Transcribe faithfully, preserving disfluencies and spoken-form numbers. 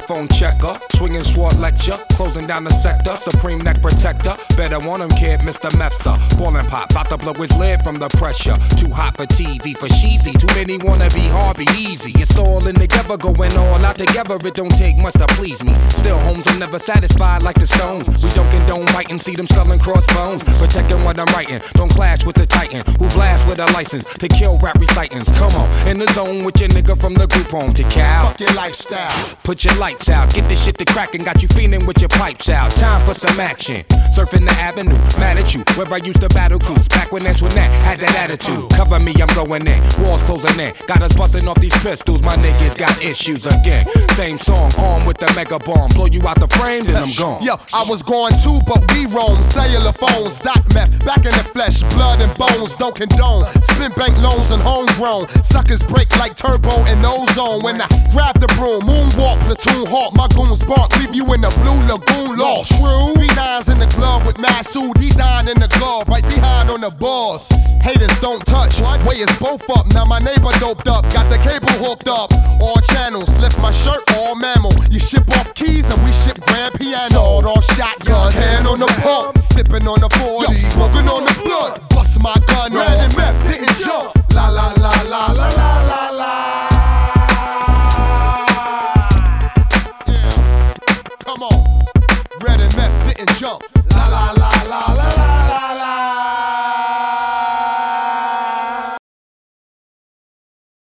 Microphone checker, swinging sword lecture, closing down the sector, supreme neck protector. Better want him, kid, Mister Mepsa. Ballin' pop, bout to blow his lid from the pressure. Too hot for T V, for cheesy. Too many wanna be hard, be easy. It's all in together, going all out together. It don't take much to please me. Still, homes are never satisfied like the Stones. We don't condone biting, see them selling crossbones. Protecting what I'm writing, don't clash with the titan who blast with a license to kill rap recitants. Come on, in the zone with your nigga from the group home to Cal. Fuck your lifestyle. Put your lights out, get this shit to crackin', got you feeling with your pipes out. Time for some action. Surfing the avenue, mad at you, where I used to battle cruise. Back when Antoinette had that attitude. Cover me, I'm going in. Walls closing in. Got us busting off these pistols. My niggas got issues again. Same song, armed with the mega bomb. Blow you out the frame, then I'm gone. Yo, I was going too, but we roam. Cellular phones, doc meth, back in the flesh, blood and bones, don't condone. Spin bank loans and homegrown. Suckers break like turbo and ozone. When I grab the broom, moonwalk, platoon hawk, my goons bark, leave you in the blue lagoon lost. True. Three nines in the glove with Masood, D nine in the glove, right behind on the boss. Haters don't touch, way is both up. Now my neighbor doped up, got the cable hooked up. All channels, lift my shirt, all mammal. You ship off keys and we ship grand piano. Sawed off shotgun, hand on the pump, sipping on the forty, smoking on the blood. Bust my gun off, red and meth didn't jump. La la la la la la la la. Yeah, come on. Red and meth didn't jump. La la la la la la la la.